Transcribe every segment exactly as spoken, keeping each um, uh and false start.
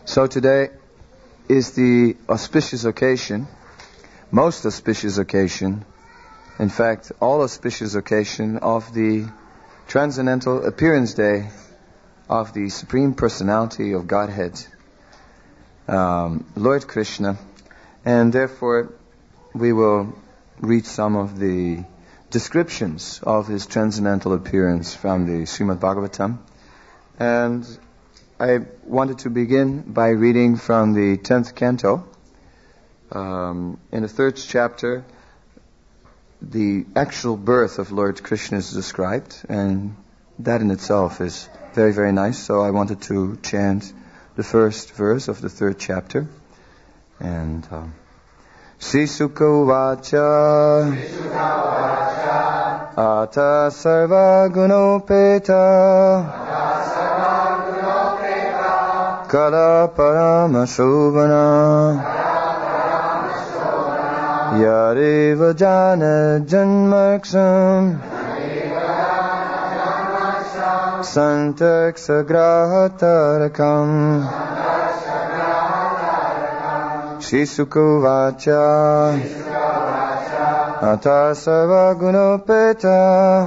So today is the auspicious occasion, most auspicious occasion, in fact, all auspicious occasion of the Transcendental Appearance Day of the Supreme Personality of Godhead, um, Lord Krishna. And therefore, we will read some of the descriptions of his transcendental appearance from the Srimad Bhagavatam. And I wanted to begin by reading from the tenth canto. Um, in the third chapter, the actual birth of Lord Krishna is described, and that in itself is very, very nice. So I wanted to chant the first verse of the third chapter. And um, Sri Sukha Vacha Ata Sarva Gunopeta Kala Parama Shobhana Yareva Jana Janmarksam Santak Sagrahatarakam Shri Sukha Vacha Ata Sarva Gunopeta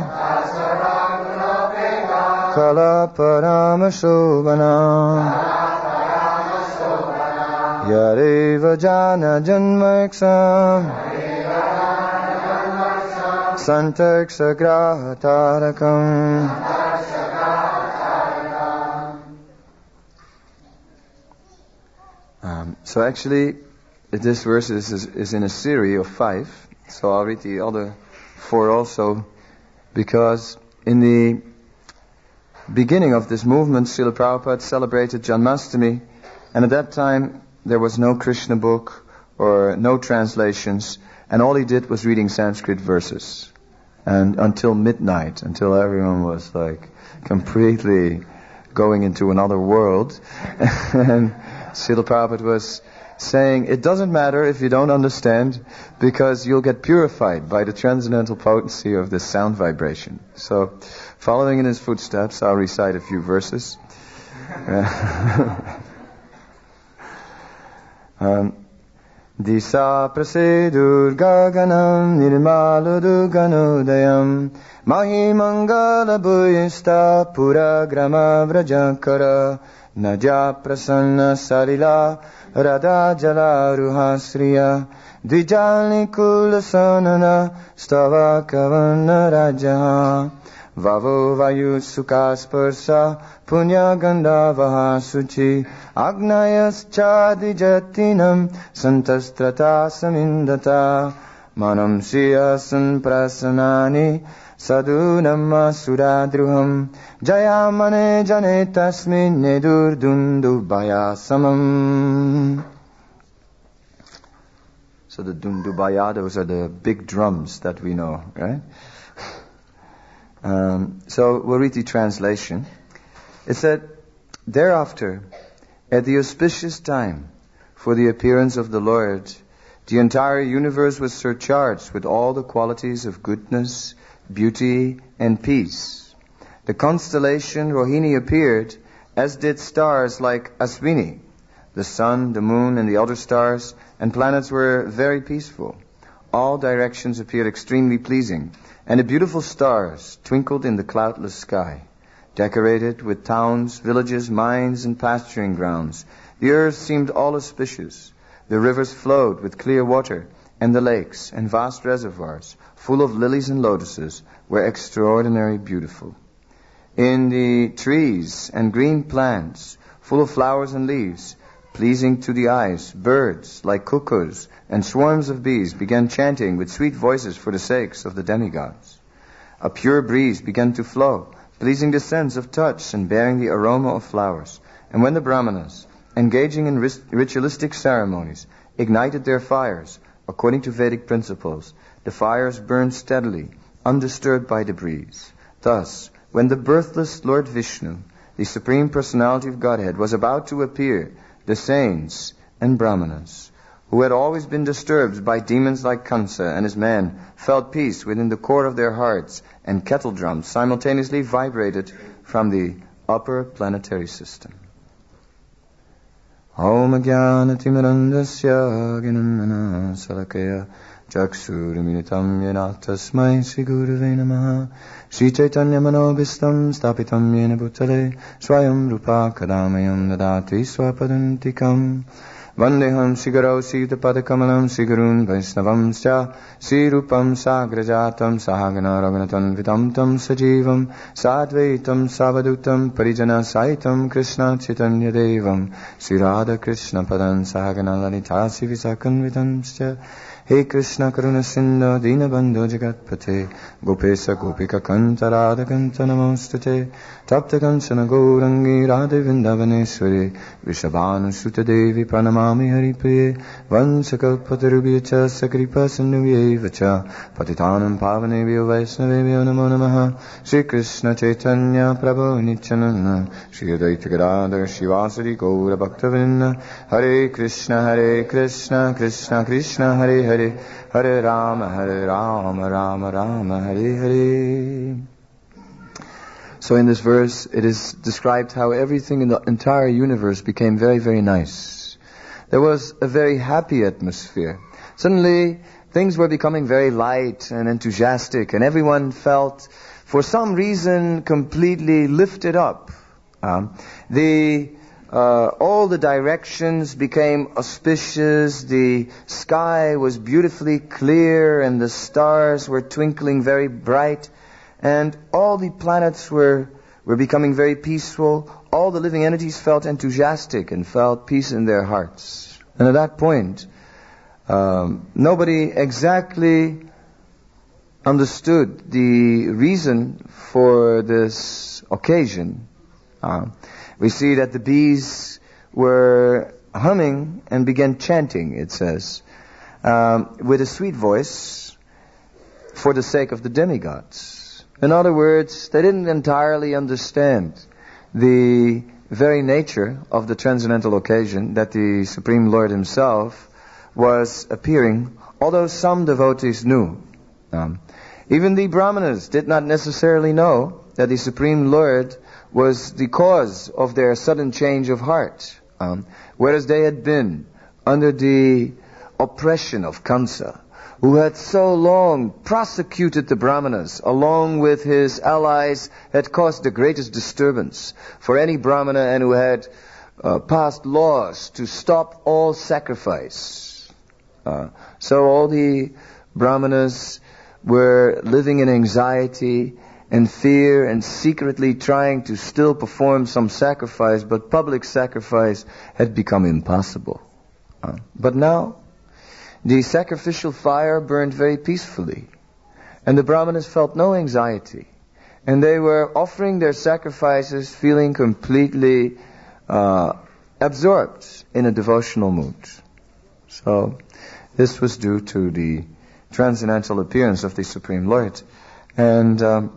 Kala Parama Shobhana Yareva Jana Janmarksam Santak Sagrahatarakam. Um, so actually, this verse is, is, is in a series of five. So I'll read the other four also, because in the beginning of this movement, Srila Prabhupada celebrated Janmashtami, and at that time there was no Krishna book or no translations, and all he did was reading Sanskrit verses. And until midnight, until everyone was like completely going into another world, and Srila Prabhupada was saying, it doesn't matter if you don't understand, because you'll get purified by the transcendental potency of this sound vibration. So, following in his footsteps, I'll recite a few verses. um, Disa prasedur gaganam nirmaludu ganudayam mahi mangala bhuyista pura grama vrajankara naja prasanna salila radha jala ruhasriya dvijalni kula sanana stava kavana rajaha Vavo vayu sukasparsa punya gandhavaha suchi agnayas chadijatinam santastrata samindata manam siyasan prasanani sadunam asuradruham jayamane jane tasmin nedur dundubaya samam. So the dundubaya, those are the big drums that we know, right? Um, so we'll read the translation. It said, thereafter, at the auspicious time for the appearance of the Lord, the entire universe was surcharged with all the qualities of goodness, beauty, and peace. The constellation Rohini appeared, as did stars like Aswini. The sun, the moon, and the other stars and planets were very peaceful. All directions appeared extremely pleasing, and the beautiful stars twinkled in the cloudless sky, decorated with towns, villages, mines, and pasturing grounds. The earth seemed all auspicious. The rivers flowed with clear water, and the lakes and vast reservoirs, full of lilies and lotuses, were extraordinarily beautiful. In the trees and green plants, full of flowers and leaves, pleasing to the eyes, birds like cuckoos and swarms of bees began chanting with sweet voices for the sakes of the demigods. A pure breeze began to flow, pleasing the sense of touch and bearing the aroma of flowers. And when the Brahmanas, engaging in ritualistic ceremonies, ignited their fires, according to Vedic principles, the fires burned steadily, undisturbed by the breeze. Thus, when the birthless Lord Vishnu, the Supreme Personality of Godhead, was about to appear, the saints and Brahmanas, who had always been disturbed by demons like Kansa and his men, felt peace within the core of their hearts, and kettle drums simultaneously vibrated from the upper planetary system. Om Jnanatimirandasya Gnanana Salakaya Chaksurmilitam Yena Tasmai Sri Gurave Namaha Sri Chaitanya Manobhistam Stapitam Yena Bhutale Swayam Rupa Kadamayam Dadati Swapadantikam Vandeham Sigarau Sita Padakamalam Sigarun Vaisnavam Sya Sirupam Sagrajatam Sahagana Raghunatan Vitamtam Sajivam Sadvaitam Savadutam Parijana Saitam Krishna Chaitanya Devam Sri Radha Krishna Padan Sahagana Lalita Sivisakan Vitam Sya He Krishna Karuna Sindhu Dina Bandhu Jagatpate Gopesa Gopika Kanta Radha Kanta Namostate Tapta Kanchana Gaurangi Radha Vrindavaneshwari Vishabhanu Sutta Devi Pranamami Haripriye Vansakalpatarubhyacha Sakripa Sindhuyevacha Patitanam Pavanebhyo Vaisnavebhyo Namo Namaha Shri Krishna Chaitanya Prabhu Nityananda Shri Advaita Gadadhar Shivasari Gaura Bhaktavinda Hare Krishna Hare Krishna Krishna Krishna Hare Hare Hare Rama Hare Rama Rama Rama Hare Hare. So in this verse it is described how everything in the entire universe became very, very nice. There was a very happy atmosphere. Suddenly things were becoming very light and enthusiastic, and everyone felt for some reason completely lifted up. Um, the Uh, all the directions became auspicious, the sky was beautifully clear, and the stars were twinkling very bright, and all the planets were, were becoming very peaceful. All the living entities felt enthusiastic and felt peace in their hearts. And at that point, um, nobody exactly understood the reason for this occasion. Uh, We see that the bees were humming and began chanting, it says, um, with a sweet voice for the sake of the demigods. In other words, they didn't entirely understand the very nature of the transcendental occasion that the Supreme Lord Himself was appearing, although some devotees knew. Um, even the Brahmanas did not necessarily know that the Supreme Lord was the cause of their sudden change of heart. Um, whereas they had been under the oppression of Kamsa, who had so long prosecuted the Brahmanas, along with his allies, had caused the greatest disturbance for any Brahmana, and who had uh, passed laws to stop all sacrifice. Uh, so all the Brahmanas were living in anxiety and fear and secretly trying to still perform some sacrifice, but public sacrifice had become impossible. Uh, but now, the sacrificial fire burned very peacefully, and the Brahmanas felt no anxiety, and they were offering their sacrifices feeling completely uh, absorbed in a devotional mood. So, this was due to the transcendental appearance of the Supreme Lord, and um,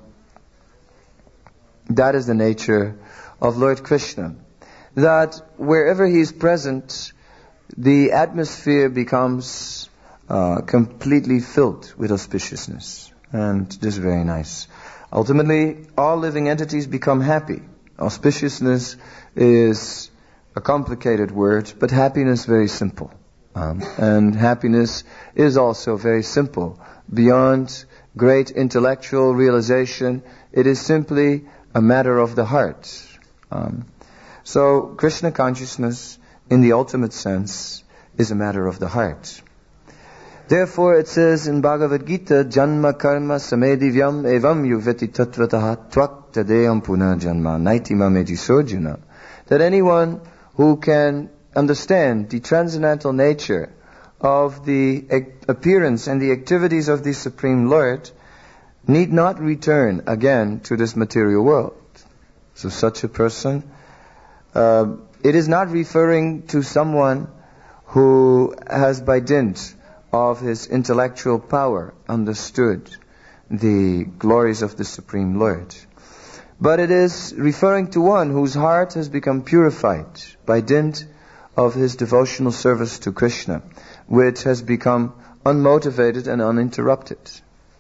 that is the nature of Lord Krishna, that wherever He is present, the atmosphere becomes uh, completely filled with auspiciousness. And this is very nice. Ultimately, all living entities become happy. Auspiciousness is a complicated word, but happiness very simple. Um, and happiness is also very simple. Beyond great intellectual realization, it is simply a matter of the heart. Um, so, Krishna consciousness, in the ultimate sense, is a matter of the heart. Therefore, it says in Bhagavad Gita, Janma karma samedivyam evam yuveti tatvataha tvak tadeyam puna janma naitima medisojuna, that anyone who can understand the transcendental nature of the appearance and the activities of the Supreme Lord need not return again to this material world. So such a person, uh, it is not referring to someone who has by dint of his intellectual power understood the glories of the Supreme Lord. But it is referring to one whose heart has become purified by dint of his devotional service to Krishna, which has become unmotivated and uninterrupted.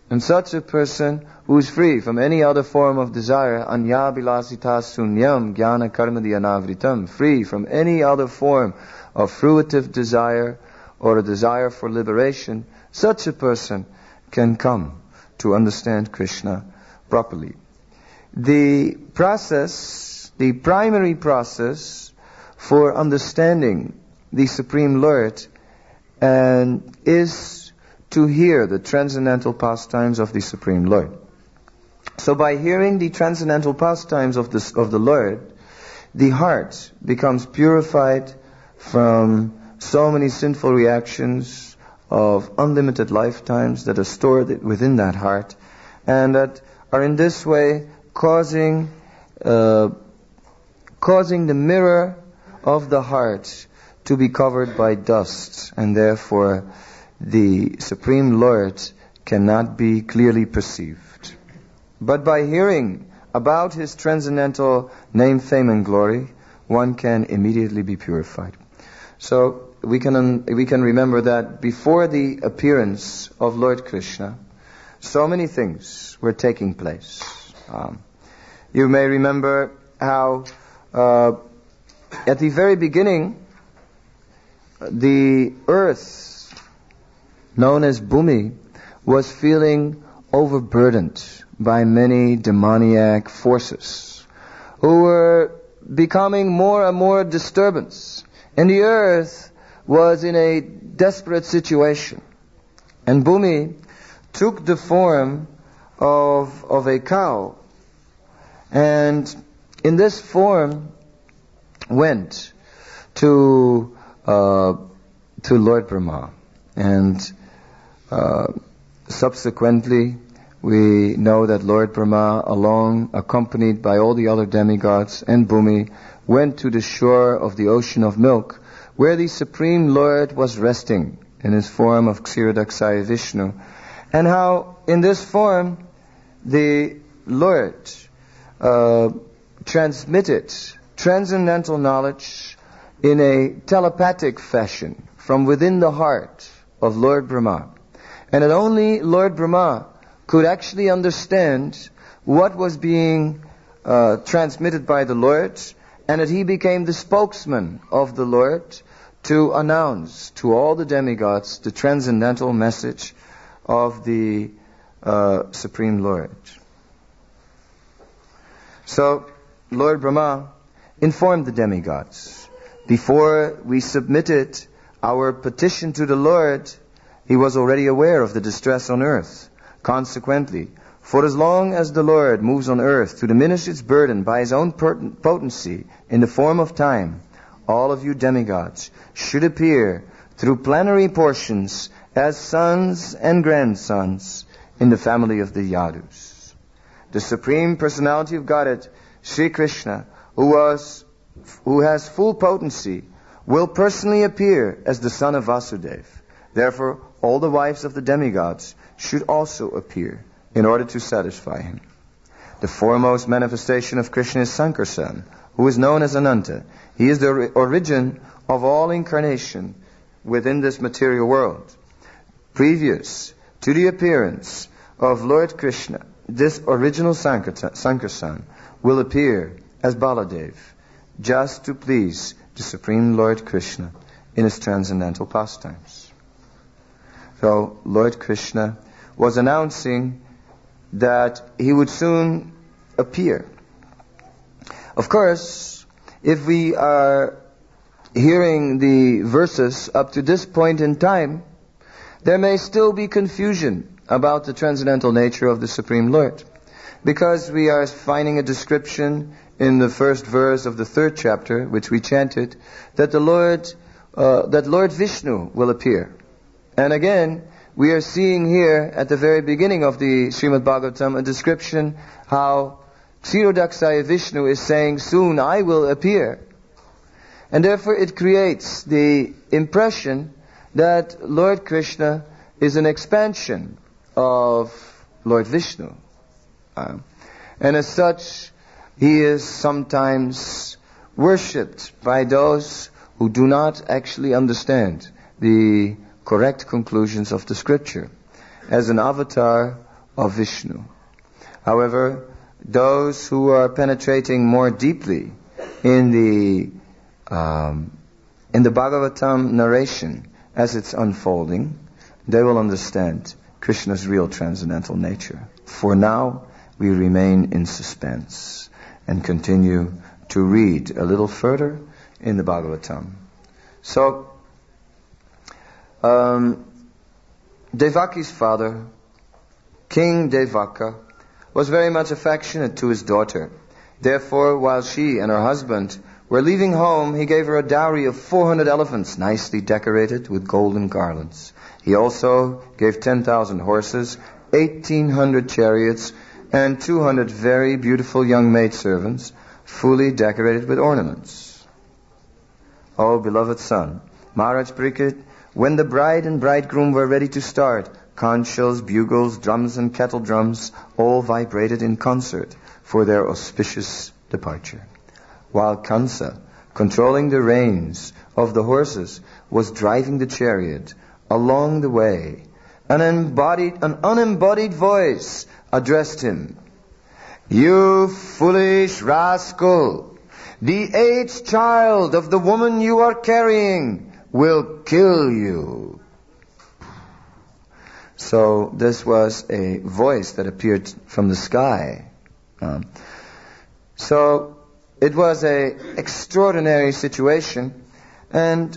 And such a person who is free from any other form of desire, anya bilasita sunyam jnana karmadi anavritam, free from any other form of fruitive desire or a desire for liberation, such a person can come to understand Krishna properly. The process, the primary process for understanding the Supreme Lord and is to hear the transcendental pastimes of the Supreme Lord. So by hearing the transcendental pastimes of the, of the Lord, the heart becomes purified from so many sinful reactions of unlimited lifetimes that are stored within that heart, and that are in this way causing uh, causing the mirror of the heart to be covered by dust, and therefore the Supreme Lord cannot be clearly perceived. But by hearing about His transcendental name, fame and glory, one can immediately be purified. So we can un- we can remember that before the appearance of Lord Krishna, so many things were taking place. Um, you may remember how uh, at the very beginning, the earth, known as Bhumi, was feeling overburdened by many demoniac forces who were becoming more and more disturbance. And the earth was in a desperate situation. And Bhumi took the form of, of a cow, and in this form went to uh, to Lord Brahma. And uh, subsequently we know that Lord Brahma, along accompanied by all the other demigods and Bhumi, went to the shore of the ocean of milk, where the Supreme Lord was resting in his form of Kshirodakshaya Vishnu, and how in this form the Lord uh, transmitted transcendental knowledge in a telepathic fashion from within the heart of Lord Brahma, and that only Lord Brahma could actually understand what was being uh, transmitted by the Lord, and that he became the spokesman of the Lord to announce to all the demigods the transcendental message of the uh, Supreme Lord. So Lord Brahma informed the demigods. Before we submitted our petition to the Lord, he was already aware of the distress on earth. Consequently, for as long as the Lord moves on earth to diminish its burden by his own potency in the form of time, all of you demigods should appear through plenary portions as sons and grandsons in the family of the Yadus. The Supreme Personality of Godhead, Sri Krishna, who was, who has full potency, will personally appear as the son of Vasudeva. Therefore, all the wives of the demigods should also appear in order to satisfy him. The foremost manifestation of Krishna is Sankarsan, who is known as Ananta. He is the origin of all incarnation within this material world. Previous to the appearance of Lord Krishna, this original Sankarsan will appear as Baladev, just to please the Supreme Lord Krishna in his transcendental pastimes. So Lord Krishna was announcing that he would soon appear. Of course, if we are hearing the verses up to this point in time, there may still be confusion about the transcendental nature of the Supreme Lord, because we are finding a description in the first verse of the third chapter, which we chanted, that the Lord, uh, that Lord Vishnu will appear. And again, we are seeing here at the very beginning of the Srimad Bhagavatam a description how Kshirodakshaya Vishnu is saying, soon I will appear. And therefore it creates the impression that Lord Krishna is an expansion of Lord Vishnu. Uh, and as such, he is sometimes worshipped by those who do not actually understand the correct conclusions of the scripture, as an avatar of Vishnu. However, those who are penetrating more deeply in the um, in the Bhagavatam narration as it's unfolding, they will understand Krishna's real transcendental nature. For now, we remain in suspense and continue to read a little further in the Bhagavatam. So, um, Devaki's father, King Devaka, was very much affectionate to his daughter. Therefore, while she and her husband were leaving home, he gave her a dowry of four hundred elephants, nicely decorated with golden garlands. He also gave ten thousand horses, eighteen hundred chariots, and two hundred very beautiful young maidservants, fully decorated with ornaments. O beloved son, Maharaj Parikshit, when the bride and bridegroom were ready to start, conchs, bugles, drums, and kettle drums all vibrated in concert for their auspicious departure. While Kansa, controlling the reins of the horses, was driving the chariot along the way, an embodied, an unembodied voice addressed him. You foolish rascal! The eighth child of the woman you are carrying will kill you. So this was a voice that appeared from the sky. Um, so it was an extraordinary situation, and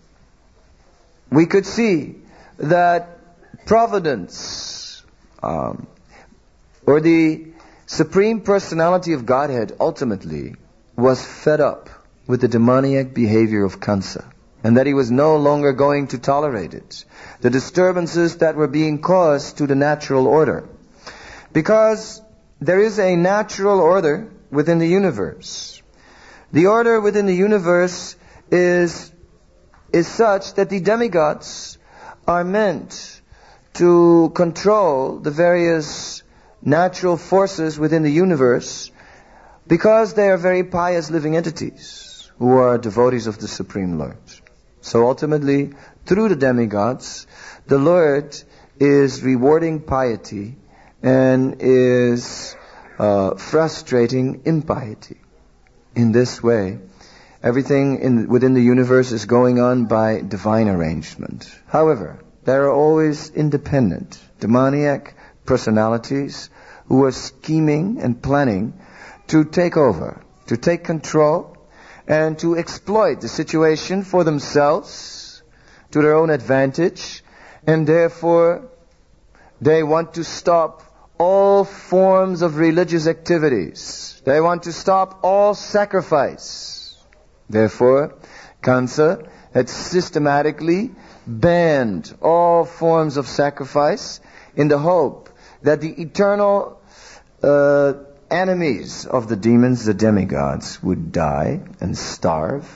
we could see that Providence, um, or the Supreme Personality of Godhead, ultimately was fed up with the demoniac behavior of Kansa, and that he was no longer going to tolerate it, the disturbances that were being caused to the natural order. Because there is a natural order within the universe. The order within the universe is, is such that the demigods are meant to control the various natural forces within the universe, because they are very pious living entities who are devotees of the Supreme Lord. So ultimately, through the demigods, the Lord is rewarding piety and is uh, frustrating impiety. In this way, everything in, within the universe is going on by divine arrangement. However, there are always independent, demoniac personalities who are scheming and planning to take over, to take control, and to exploit the situation for themselves, to their own advantage, and therefore they want to stop all forms of religious activities. They want to stop all sacrifice. Therefore, Kansa had systematically banned all forms of sacrifice in the hope that the eternal uh, enemies of the demons, the demigods, would die and starve,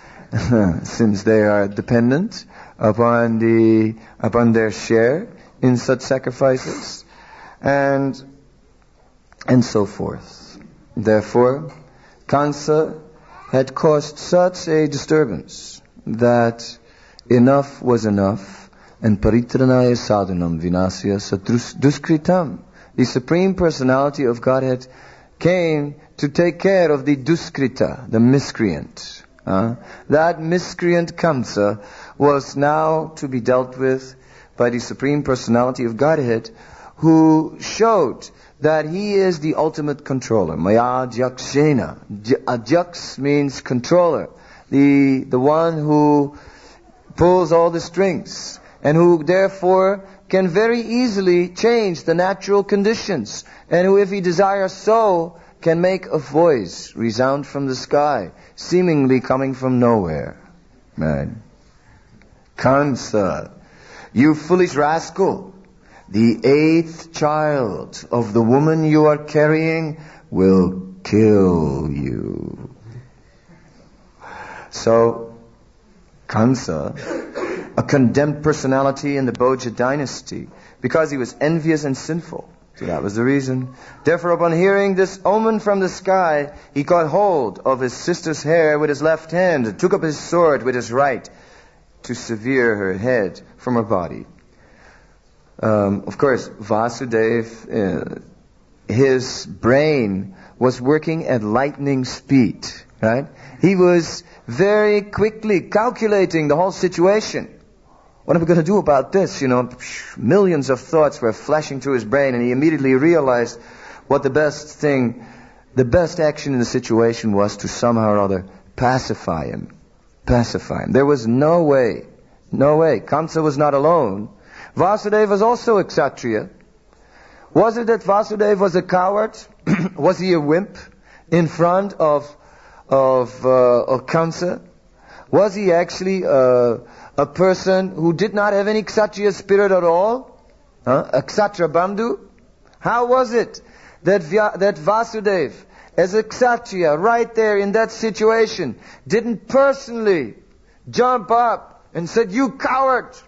since they are dependent upon the upon their share in such sacrifices, and and so forth. Therefore, Kansa had caused such a disturbance that enough was enough, and paritranaya sadhanam vinasya duskritam. The Supreme Personality of Godhead came to take care of the duskrita, the miscreant. Uh, that miscreant Kamsa was now to be dealt with by the Supreme Personality of Godhead, who showed that he is the ultimate controller. Maya Jakshena. Jaks means controller. The, the one who pulls all the strings, and who therefore can very easily change the natural conditions, and who, if he desires so, can make a voice resound from the sky, seemingly coming from nowhere. Man. Kansa, you foolish rascal, the eighth child of the woman you are carrying will kill you. So, Kansa, a condemned personality in the Bhoja dynasty, because he was envious and sinful. So that was the reason. Therefore, upon hearing this omen from the sky, he caught hold of his sister's hair with his left hand, and took up his sword with his right to sever her head from her body. Um, of course, Vasudeva, uh, his brain was working at lightning speed, right? He was very quickly calculating the whole situation. What are we going to do about this? You know, millions of thoughts were flashing through his brain, and he immediately realized what the best thing, the best action in the situation was to somehow or other pacify him. Pacify him. There was no way, no way. Kansa was not alone. Vasudeva was also a Kshatriya. Was it that Vasudeva was a coward? Was he a wimp in front of of, uh, of Kansa? Was he actually uh, a person who did not have any Kshatriya spirit at all? Huh? A Kshatriya Bandhu? How was it that, Vya- that Vasudeva, as a Kshatriya, right there in that situation, didn't personally jump up and said, "You coward!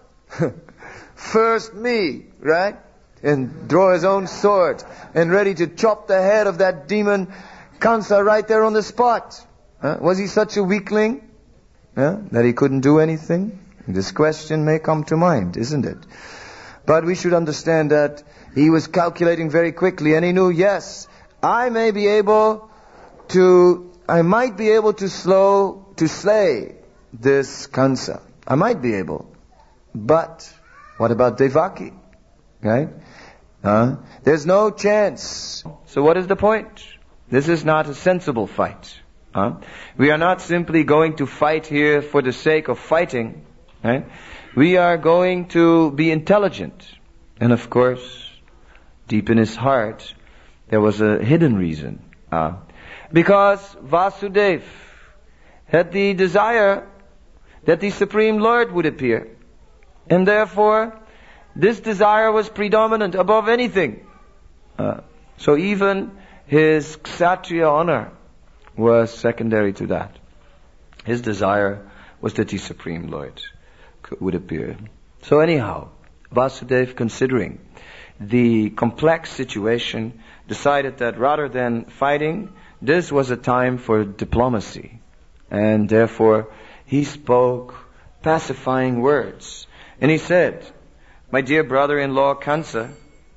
First me," right? And draw his own sword and ready to chop the head of that demon Kansa right there on the spot. Huh? Was he such a weakling? Huh? That he couldn't do anything? This question may come to mind, isn't it? But we should understand that he was calculating very quickly, and he knew, yes, I may be able to, I might be able to slow, to slay this Kansa. I might be able. But what about Devaki? Right? Uh, there's no chance. So what is the point? This is not a sensible fight. Uh, we are not simply going to fight here for the sake of fighting. Right? We are going to be intelligent. And of course, deep in his heart, there was a hidden reason. Uh, because Vasudeva had the desire that the Supreme Lord would appear. And therefore, this desire was predominant above anything. Uh, so even his Kshatriya honor was secondary to that. His desire was that the Supreme Lord could, would appear. So anyhow, Vasudeva, considering the complex situation, decided that rather than fighting, this was a time for diplomacy. And therefore, he spoke pacifying words. And he said, "My dear brother-in-law Kansa,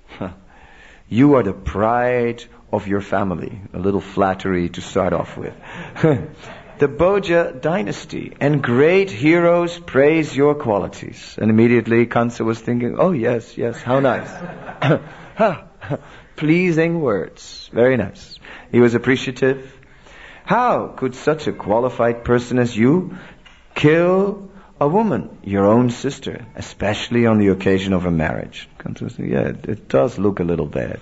you are the pride of your family." A little flattery to start off with. "The Bhoja dynasty and great heroes praise your qualities." And immediately Kansa was thinking, oh yes, yes, how nice. Pleasing words. Very nice. He was appreciative. "How could such a qualified person as you kill a woman, your own sister, especially on the occasion of a marriage?" Yeah, it, it does look a little bad.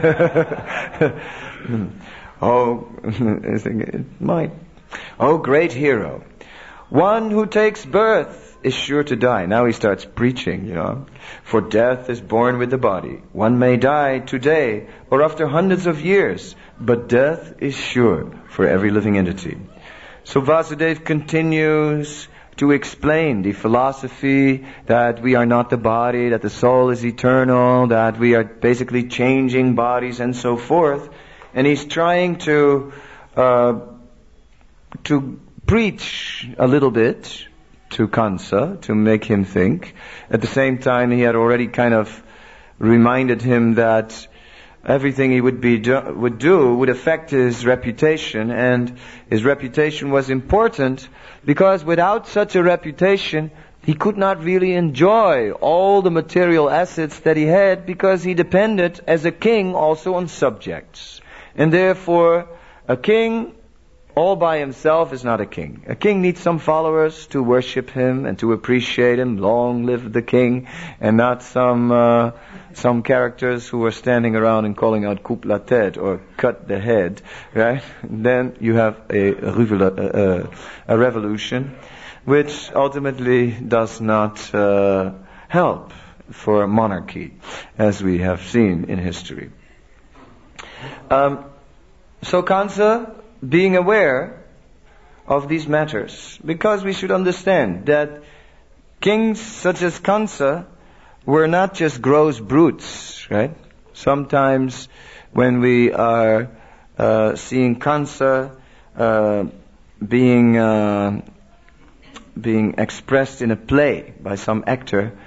oh, it might. "Oh, great hero, one who takes birth is sure to die." Now he starts preaching, you know. "For death is born with the body. One may die today or after hundreds of years, but death is sure for every living entity." So Vasudeva continues to explain the philosophy that we are not the body, that the soul is eternal, that we are basically changing bodies and so forth. And he's trying to uh, to preach a little bit to Kansa, to make him think. At the same time, he had already kind of reminded him that everything he would be do, would do would affect his reputation, and his reputation was important because without such a reputation, he could not really enjoy all the material assets that he had, because he depended as a king also on subjects. And therefore, a king all by himself is not a king. A king needs some followers to worship him and to appreciate him. Long live the king, and not some uh, some characters who are standing around and calling out "coupe la tête" or "cut the head," right? Then you have a a, a revolution, which ultimately does not uh, help for monarchy, as we have seen in history. Um, so Kansa, being aware of these matters, because we should understand that kings such as Kansa were not just gross brutes, right? Sometimes when we are uh, seeing Kansa uh, being uh, being expressed in a play by some actor,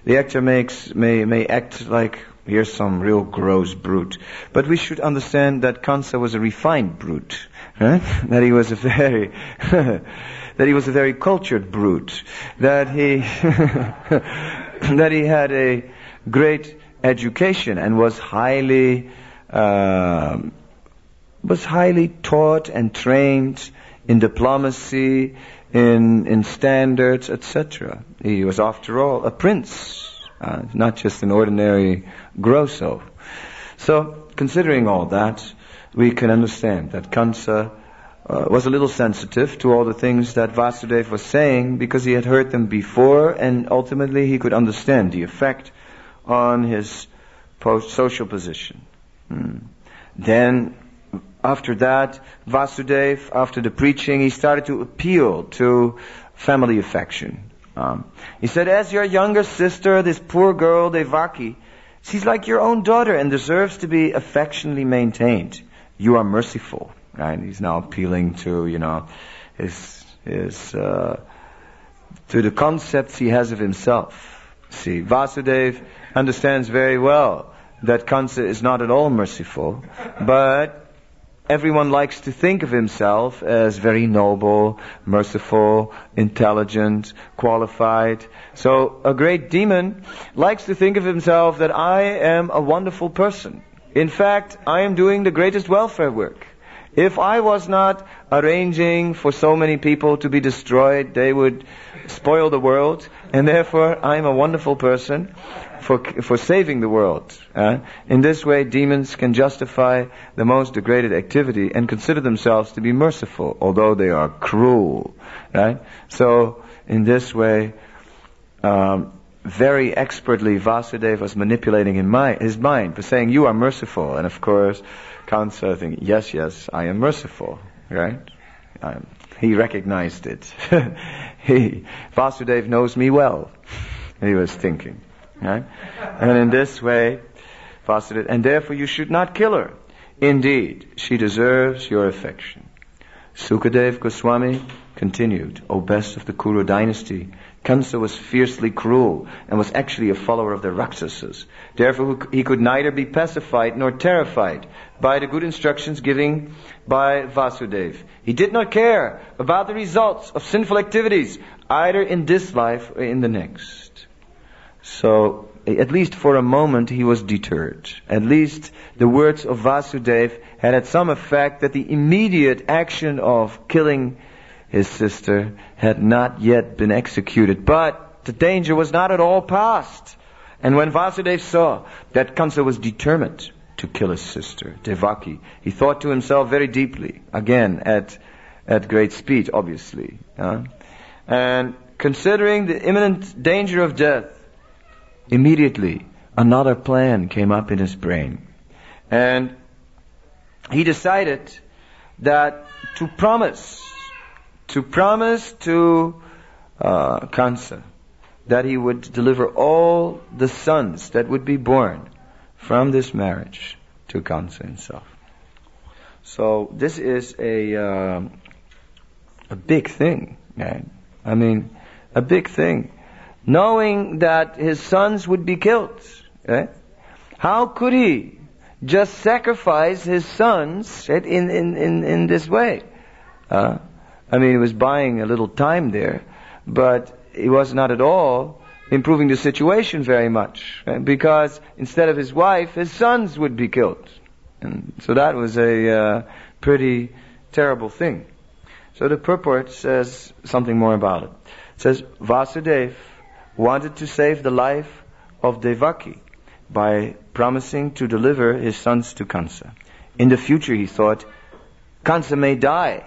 the actor makes may may act like here's some real gross brute, but we should understand that Kansa was a refined brute, right? That he was a very that he was a very cultured brute, that he that he had a great education and was highly uh, was highly taught and trained in diplomacy, in in standards, et cetera. He was, after all, a prince, uh, not just an ordinary grosso. So, considering all that, we can understand that Kansa uh, was a little sensitive to all the things that Vasudeva was saying, because he had heard them before, and ultimately he could understand the effect on his post social position. Hmm. Then, after that, Vasudeva, after the preaching, he started to appeal to family affection. Um, he said, as your younger sister, this poor girl, Devaki, she's like your own daughter and deserves to be affectionately maintained. You are merciful. Right? He's now appealing to, you know, his, his, uh, to the concepts he has of himself. See, Vasudeva understands very well that Kansa is not at all merciful, but everyone likes to think of himself as very noble, merciful, intelligent, qualified. So a great demon likes to think of himself that I am a wonderful person. In fact, I am doing the greatest welfare work. If I was not arranging for so many people to be destroyed, they would spoil the world, and therefore I am a wonderful person for for saving the world. Uh, in this way, demons can justify the most degraded activity and consider themselves to be merciful, although they are cruel. Right? So, in this way, um, very expertly, Vasudeva was manipulating in my, his mind, for saying, you are merciful. And of course, Kansa thinking, yes, yes, I am merciful. Right? Um, he recognized it. he, Vasudeva knows me well, he was thinking. Right? And in this way, Vasudeva, and therefore you should not kill her. Indeed, she deserves your affection. Sukadeva Goswami continued, O best of the Kuru dynasty, Kansa was fiercely cruel and was actually a follower of the Rakshasas. Therefore he could neither be pacified nor terrified by the good instructions given by Vasudeva. He did not care about the results of sinful activities, either in this life or in the next. So, at least for a moment, he was deterred. At least the words of Vasudeva had had some effect, that the immediate action of killing his sister had not yet been executed. But the danger was not at all past. And when Vasudeva saw that Kansa was determined to kill his sister, Devaki, he thought to himself very deeply, again at at great speed, obviously. Uh, and considering the imminent danger of death, immediately another plan came up in his brain. And he decided that to promise, to promise to uh, Kansa that he would deliver all the sons that would be born from this marriage to Kansa himself. So this is a uh, a big thing, right? I mean, a big thing. Knowing that his sons would be killed, right? How could he just sacrifice his sons, right, in, in, in, in this way? Uh, I mean, he was buying a little time there, but he was not at all improving the situation very much, right? Because instead of his wife, his sons would be killed. And so that was a uh, pretty terrible thing. So the purport says something more about it. It says, Vasudeva wanted to save the life of Devaki by promising to deliver his sons to Kansa. In the future, he thought, Kansa may die,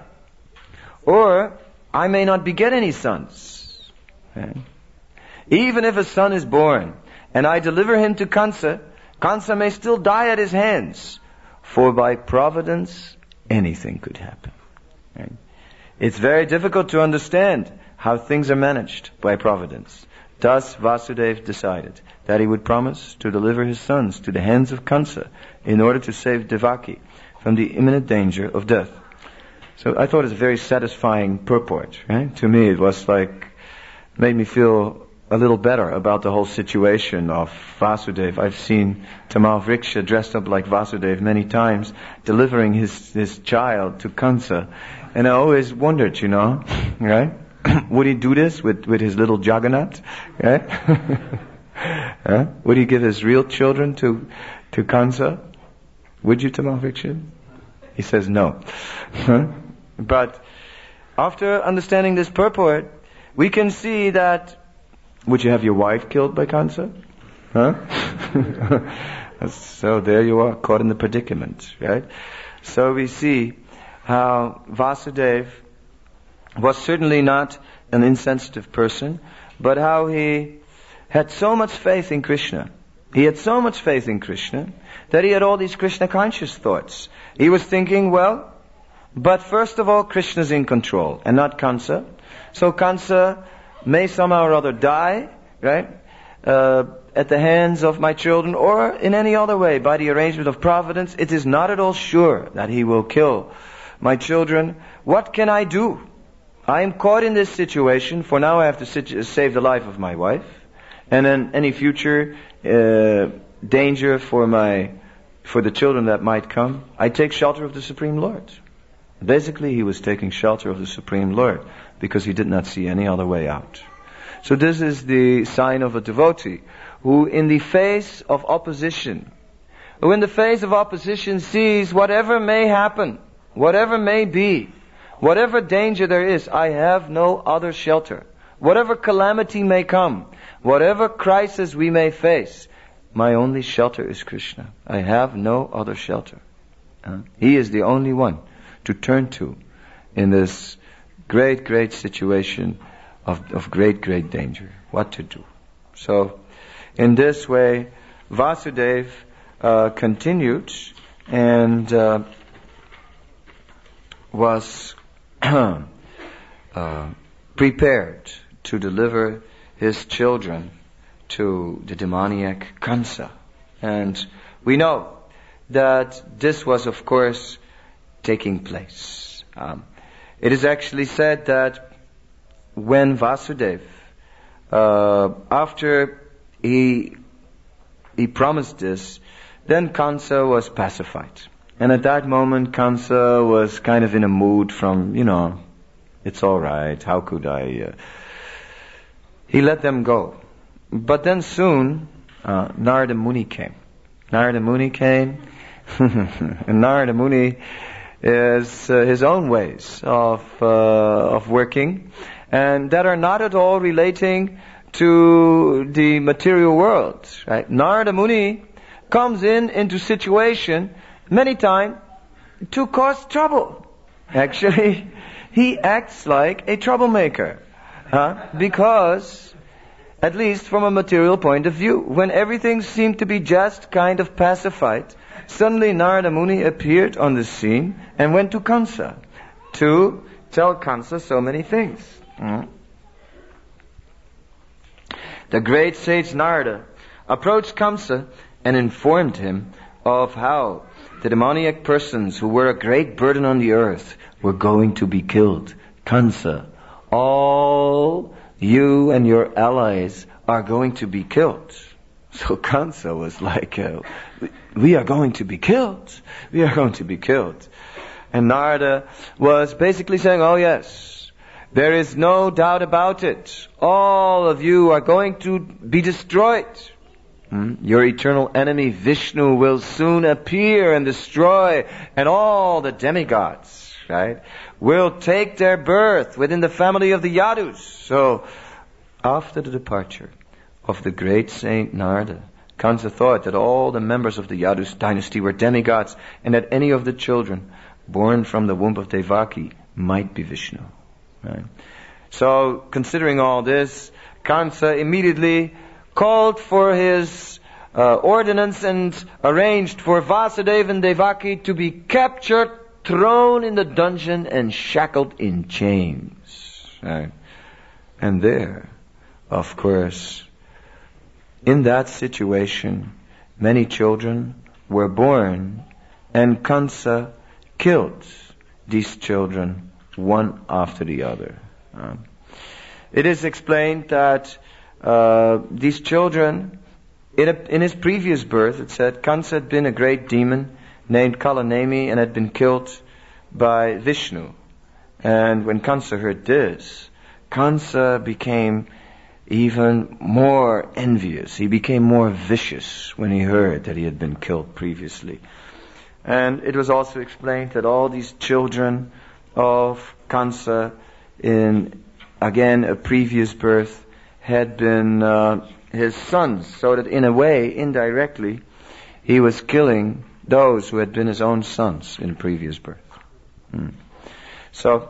or I may not beget any sons. Okay. Even if a son is born, and I deliver him to Kansa, Kansa may still die at his hands, for by providence, anything could happen. Okay. It's very difficult to understand how things are managed by providence. Thus Vasudeva decided that he would promise to deliver his sons to the hands of Kansa in order to save Devaki from the imminent danger of death. So I thought it was a very satisfying purport, right? To me it was like, made me feel a little better about the whole situation of Vasudeva. I've seen Tamalvriksha dressed up like Vasudeva many times, delivering his, his child to Kansa. And I always wondered, you know, right? Would he do this with, with his little Jagannath? Right? Huh? Would he give his real children to, to Kansa? Would you, Tamalvriksha? He says no. Huh? But after understanding this purport, we can see that, would you have your wife killed by Kansa? Huh? So there you are, caught in the predicament, right? So we see how Vasudeva was certainly not an insensitive person, but how he had so much faith in Krishna. He had so much faith in Krishna that he had all these Krishna conscious thoughts. He was thinking, well, but first of all, Krishna's in control and not Kansa. So Kansa may somehow or other die, right, uh, at the hands of my children, or in any other way, by the arrangement of providence. It is not at all sure that he will kill my children. What can I do? I am caught in this situation, for now I have to sit, save the life of my wife, and then any future uh, danger for my for the children that might come, I take shelter of the Supreme Lord. Basically, he was taking shelter of the Supreme Lord because he did not see any other way out. So this is the sign of a devotee who, in the face of opposition, who in the face of opposition sees whatever may happen, whatever may be, whatever danger there is, I have no other shelter. Whatever calamity may come, whatever crisis we may face, my only shelter is Krishna. I have no other shelter. Uh, he is the only one to turn to in this great, great situation of, of great, great danger. What to do? So, in this way, Vasudeva uh, continued and uh, was uh, prepared to deliver his children to the demoniac Kansa. And we know that this was, of course, taking place. Um, it is actually said that when Vasudeva, uh, after he he promised this, then Kansa was pacified. And at that moment, Kansa was kind of in a mood from, you know, it's all right, how could I... Uh, he let them go. But then soon, uh, Narada Muni came. Narada Muni came, and Narada Muni is uh, his own ways of uh, of working, and that are not at all relating to the material world. Right? Narada Muni comes in into situation many times to cause trouble. Actually, he acts like a troublemaker, huh? Because, at least from a material point of view, when everything seemed to be just kind of pacified, suddenly Narada Muni appeared on the scene and went to Kansa to tell Kansa so many things. Mm. The great sage Narada approached Kansa and informed him of how the demoniac persons who were a great burden on the earth were going to be killed. Kansa, all you and your allies are going to be killed. So Kansa was like, uh, we are going to be killed. We are going to be killed. And Narada was basically saying, oh yes, there is no doubt about it. All of you are going to be destroyed. Hmm? Your eternal enemy Vishnu will soon appear and destroy, and all the demigods, right, will take their birth within the family of the Yadus. So, after the departure of the great saint Narada, Kansa thought that all the members of the Yadus dynasty were demigods, and that any of the children born from the womb of Devaki might be Vishnu. Right? So, considering all this, Kansa immediately called for his uh, ordinance and arranged for Vasudeva and Devaki to be captured, thrown in the dungeon, and shackled in chains. Right? And there, of course, in that situation, many children were born, and Kansa killed these children one after the other. Um, it is explained that uh, these children, in, a, in his previous birth, it said, Kansa had been a great demon named Kalanemi and had been killed by Vishnu. And when Kansa heard this, Kansa became even more envious. He became more vicious when he heard that he had been killed previously. And it was also explained that all these children of Kansa in, again, a previous birth had been uh, his sons, so that in a way, indirectly, he was killing those who had been his own sons in a previous birth. Hmm. So,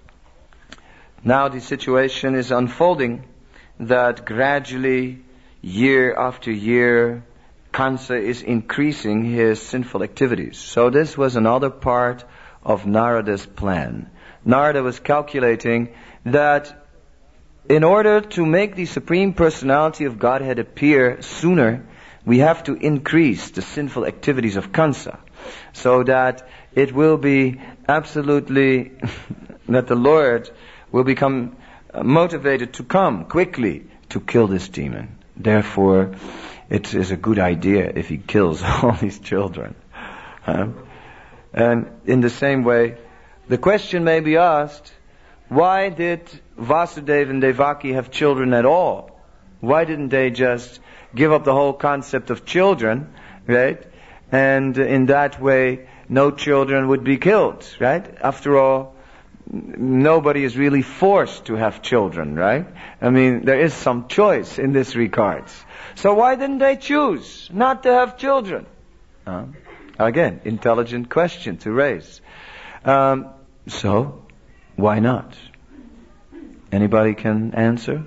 now the situation is unfolding that gradually, year after year, Kansa is increasing his sinful activities. So this was another part of Narada's plan. Narada was calculating that in order to make the Supreme Personality of Godhead appear sooner, we have to increase the sinful activities of Kansa, so that it will be absolutely, that the Lord will become motivated to come quickly to kill this demon. Therefore, it is a good idea if he kills all these children. Huh? And in the same way, the question may be asked, why did Vasudeva and Devaki have children at all? Why didn't they just give up the whole concept of children, right? And in that way, no children would be killed, right? After all, nobody is really forced to have children, right? I mean, there is some choice in this regards. So why didn't they choose not to have children? Uh, again, intelligent question to raise. Um, so, why not? Anybody can answer?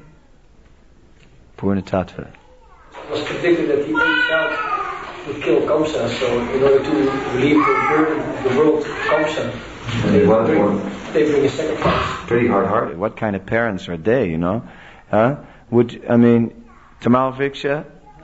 Purna Tattva. It was predicted that the eighth child would kill Kamsa, so in order to relieve the burden of the world to Kamsa, they bring, they bring a sacrifice. Pretty hard-hearted. What kind of parents are they, you know? Huh? Would, I mean, Tamal Viksha?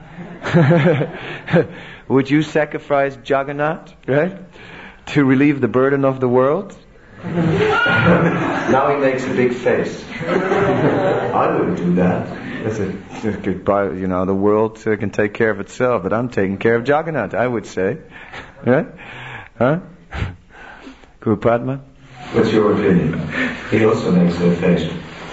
Would you sacrifice Jagannath, right? To relieve the burden of the world? Now he makes a big face. I wouldn't do that. That's a, you know, the world uh, can take care of itself, but I'm taking care of Jagannath, I would say. Right? Huh? Guru Padma? What's your opinion? He also makes a face.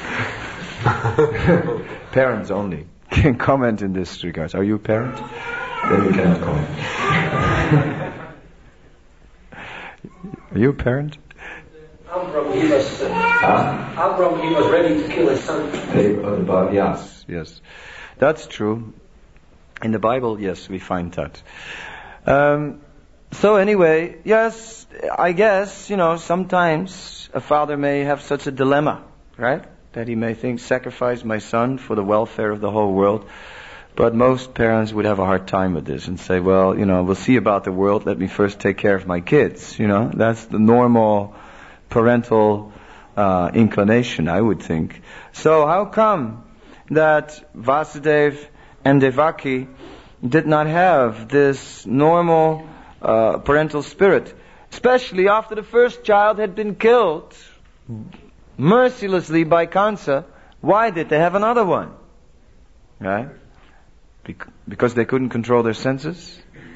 Parents only can comment in this regard. Are you a parent? Then you cannot comment. Are you a parent? Abram, he was, uh, huh? Abram, he was ready to kill his son. Yes, yes. That's true. In the Bible, yes, we find that. Um, so anyway, yes, I guess, you know, sometimes a father may have such a dilemma, right? That he may think, sacrifice my son for the welfare of the whole world. But most parents would have a hard time with this and say, well, you know, we'll see about the world. Let me first take care of my kids. You know, that's the normal parental uh, inclination, I would think. So how come that Vasudeva and Devaki did not have this normal uh, parental spirit, especially after the first child had been killed mercilessly by Kansa? Why did they have another one? Right? Bec- because they couldn't control their senses?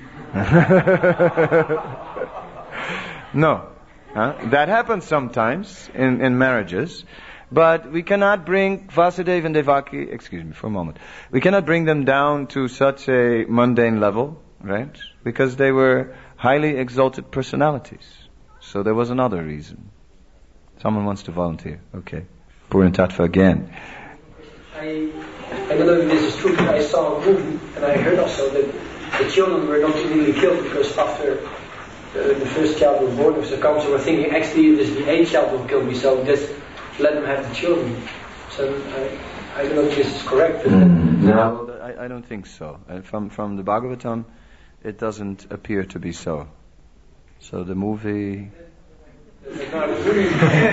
No. Huh? That happens sometimes in, in marriages. But we cannot bring Vasudeva and Devaki, excuse me for a moment, we cannot bring them down to such a mundane level, right? Because they were highly exalted personalities. So there was another reason. Someone wants to volunteer. Okay. Purna Tattva again. I, I don't know if this is true, but I saw a movie and I heard also that the children were not really killed because after uh, the first child was born, so Kamsa were thinking, actually this the eighth child will kill me, so just let them have the children. So I, I don't know if this is correct. Mm, no, I, I don't think so. Uh, from from the Bhagavatam, it doesn't appear to be so. So the movie. Okay,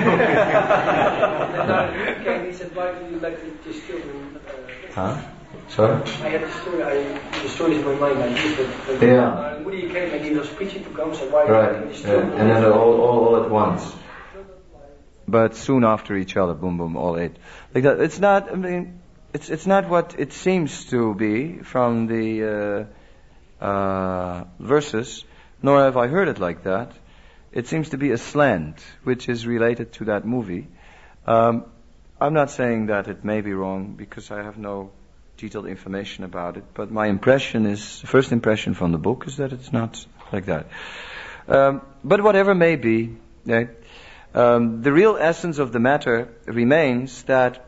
he said, why do you like these children? Uh, huh? Sorry? I had a story, I, the story is in my mind like this, but, but yeah. uh, Moody came and he was preaching to Kamsa, why right. do you these children? Yeah. And then all, all, all at once. But soon after each other, boom, boom, all eight. Like that. It's not, I mean, it's it's not what it seems to be from the uh, uh, verses, nor have I heard it like that. It seems to be a slant, which is related to that movie. Um, I'm not saying that it may be wrong, because I have no detailed information about it, but my impression is, first impression from the book is that it's not like that. Um, but whatever may be, right, um, the real essence of the matter remains that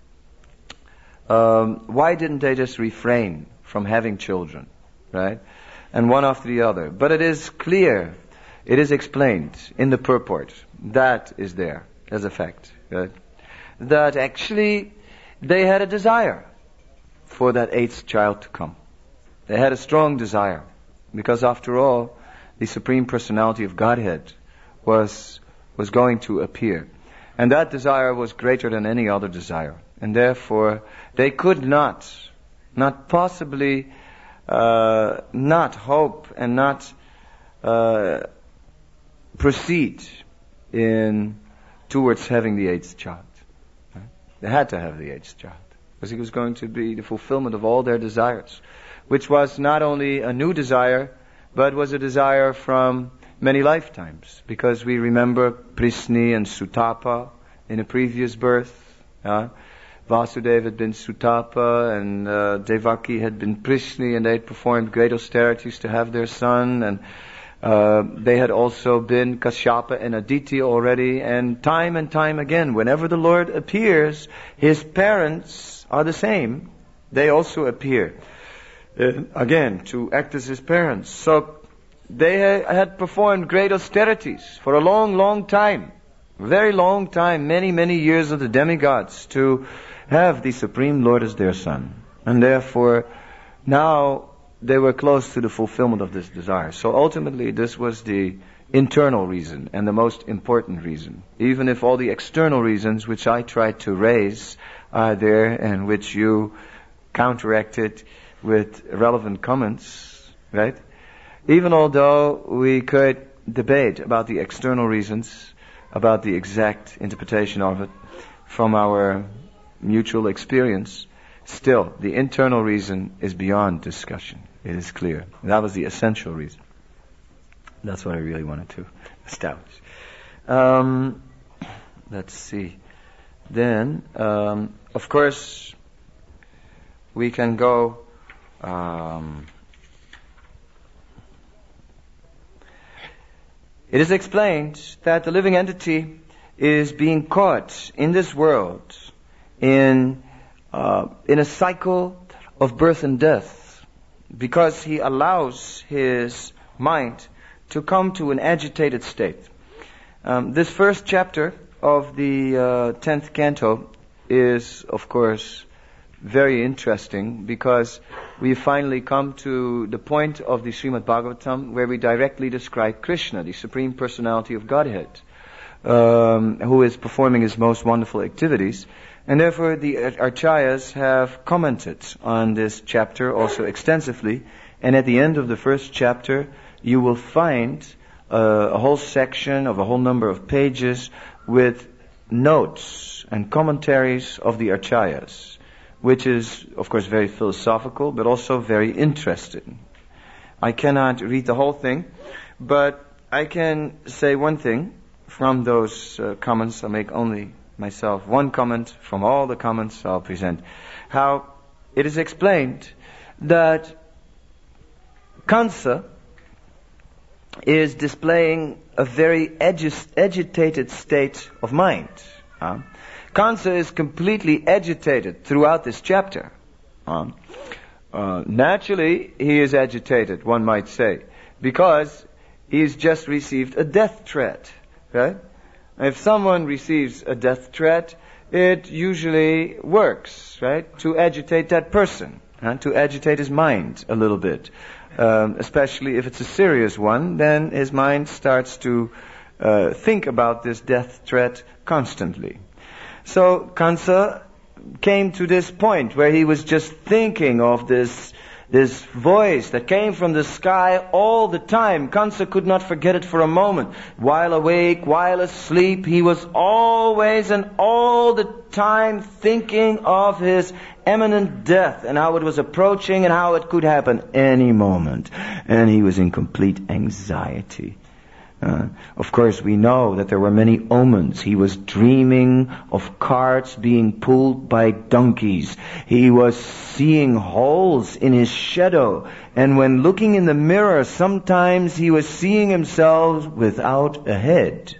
um, why didn't they just refrain from having children, right? And one after the other. But it is clear, it is explained in the purport, that is there as a fact, right? That actually they had a desire for that eighth child to come. They had a strong desire, because after all, the Supreme Personality of Godhead was was going to appear. And that desire was greater than any other desire. And therefore, they could not, not possibly, uh, not hope and not uh, proceed in towards having the eighth child. Right? They had to have the eighth child, because he was going to be the fulfillment of all their desires, which was not only a new desire, but was a desire from many lifetimes, because we remember Prishni and Sutapa in a previous birth. Uh, Vasudeva had been Sutapa, and uh, Devaki had been Prishni, and they had performed great austerities to have their son, and uh, they had also been Kashyapa and Aditi already, and time and time again, whenever the Lord appears, his parents are the same. They also appear uh, again to act as his parents. So they ha- had performed great austerities for a long, long time, very long time, many, many years of the demigods, to have the Supreme Lord as their son. And therefore, now they were close to the fulfillment of this desire. So ultimately, this was the internal reason and the most important reason. Even if all the external reasons which I tried to raise are there, and which you counteracted with relevant comments, right? Even although we could debate about the external reasons, about the exact interpretation of it from our mutual experience, still, the internal reason is beyond discussion. It is clear. That was the essential reason. That's what I really wanted to establish. Um, let's see. Then, um, of course, we can go... Um, It is explained that the living entity is being caught in this world in uh, in a cycle of birth and death, because he allows his mind to come to an agitated state. Um, this first chapter of the uh, tenth canto is, of course, very interesting, because we finally come to the point of the Srimad Bhagavatam where we directly describe Krishna, the Supreme Personality of Godhead, um, who is performing his most wonderful activities. And therefore the Acharyas have commented on this chapter also extensively. And at the end of the first chapter, you will find uh, a whole section of a whole number of pages with notes and commentaries of the Acharyas, which is, of course, very philosophical, but also very interesting. I cannot read the whole thing, but I can say one thing from those uh, comments. I'll make only myself one comment from all the comments I'll present. How it is explained that Kansa is displaying a very agi- agitated state of mind. Uh, Kansa is completely agitated throughout this chapter. Um, uh, naturally, he is agitated, one might say, because he's just received a death threat, right? If someone receives a death threat, it usually works, right, to agitate that person, uh, to agitate his mind a little bit. Um, especially if it's a serious one, then his mind starts to uh, think about this death threat constantly. So Kansa came to this point where he was just thinking of this This voice that came from the sky all the time. Kansa could not forget it for a moment. While awake, while asleep, he was always and all the time thinking of his imminent death and how it was approaching and how it could happen any moment. And he was in complete anxiety. Uh, of course, we know that there were many omens. He was dreaming of carts being pulled by donkeys. He was seeing holes in his shadow. And when looking in the mirror, sometimes he was seeing himself without a head.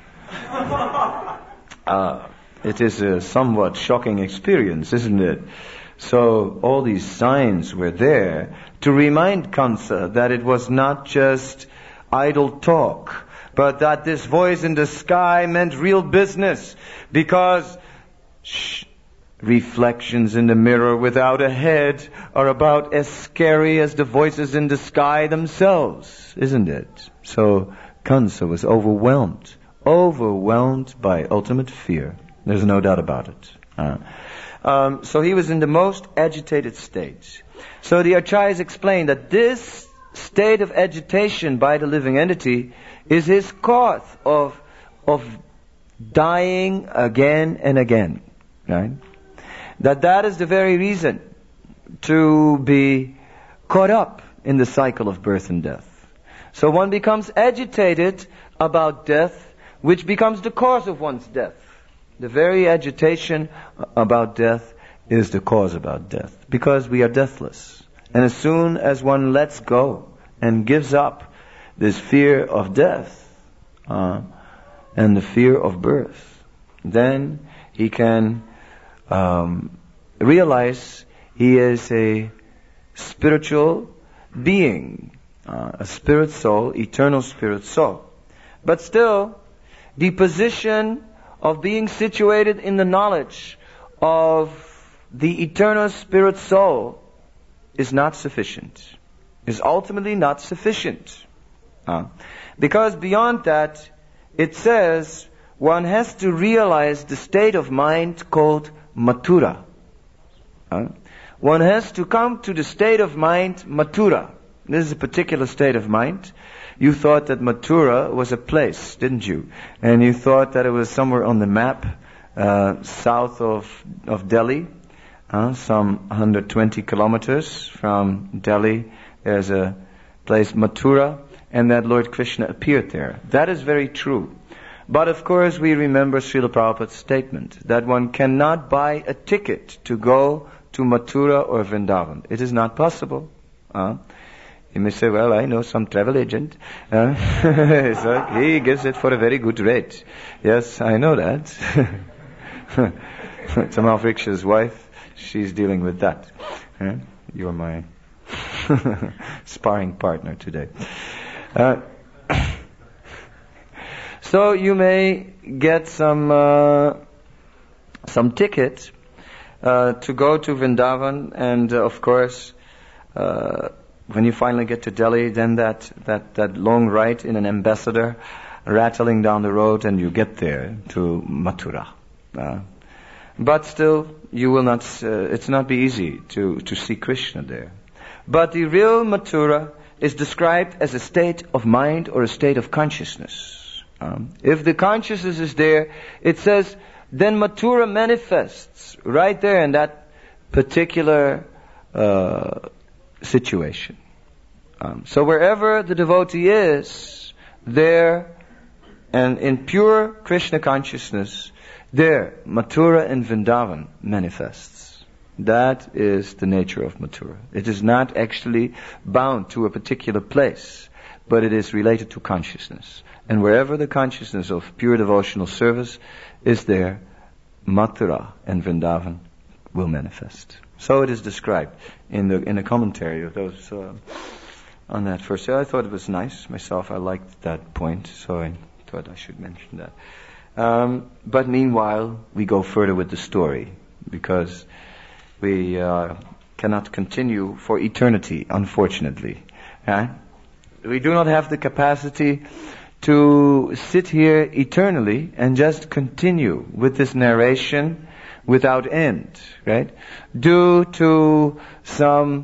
Uh, it is a somewhat shocking experience, isn't it? So all these signs were there to remind Kansa that it was not just idle talk, but that this voice in the sky meant real business, because shh, reflections in the mirror without a head are about as scary as the voices in the sky themselves, isn't it? So Kansa was overwhelmed, overwhelmed by ultimate fear. There's no doubt about it. Uh, um, so he was in the most agitated state. So the Acharyas explained that this state of agitation by the living entity is his cause of of dying again and again, right? That that is the very reason to be caught up in the cycle of birth and death. So one becomes agitated about death, which becomes the cause of one's death. The very agitation about death is the cause about death, because we are deathless. And as soon as one lets go and gives up this fear of death uh, and the fear of birth, then he can um, realize he is a spiritual being, uh, a spirit soul, eternal spirit soul. But still, the position of being situated in the knowledge of the eternal spirit soul is not sufficient, is ultimately not sufficient. Uh, because beyond that, it says one has to realize the state of mind called mathura. Uh, one has to come to the state of mind mathura. This is a particular state of mind. You thought that Mathura was a place, didn't you? And you thought that it was somewhere on the map, uh, south of, of Delhi. Uh, some one hundred twenty kilometers from Delhi, there's a place, Mathura, and that Lord Krishna appeared there. That is very true. But of course we remember Srila Prabhupada's statement that one cannot buy a ticket to go to Mathura or Vrindavan. It is not possible. Uh, you may say, well, I know some travel agent. Uh, so he gives it for a very good rate. Yes, I know that. Tamal Vriksha's wife, she's dealing with that. Uh, you're my sparring partner today. Uh, so you may get some uh, some ticket uh, to go to Vrindavan, and uh, of course, uh, when you finally get to Delhi, then that, that, that long ride in an ambassador rattling down the road, and you get there to Mathura. Uh, but still, you will not. Uh, it's not be easy to to see Krishna there. But the real Mathura is described as a state of mind or a state of consciousness. Um, if the consciousness is there, it says, then Mathura manifests right there in that particular uh, situation. Um, so wherever the devotee is, there, and in pure Krishna consciousness, there, Mathura and Vrindavan manifests. That is the nature of Mathura. It is not actually bound to a particular place, but it is related to consciousness. And wherever the consciousness of pure devotional service is there, Mathura and Vrindavan will manifest. So it is described in the in the commentary of those uh, on that first. I thought it was nice myself. I liked that point, so I thought I should mention that. Um, but meanwhile, we go further with the story, because we uh, cannot continue for eternity, unfortunately. Huh? We do not have the capacity to sit here eternally and just continue with this narration without end, right? Due to some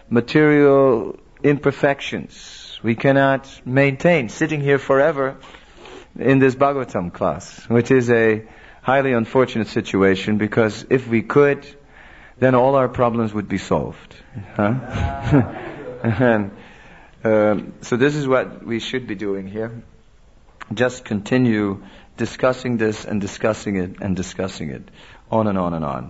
material imperfections. We cannot maintain sitting here forever in this Bhagavatam class, which is a highly unfortunate situation, because if we could, then all our problems would be solved. Huh? and um, so this is what we should be doing here. Just continue discussing this and discussing it and discussing it on and on and on.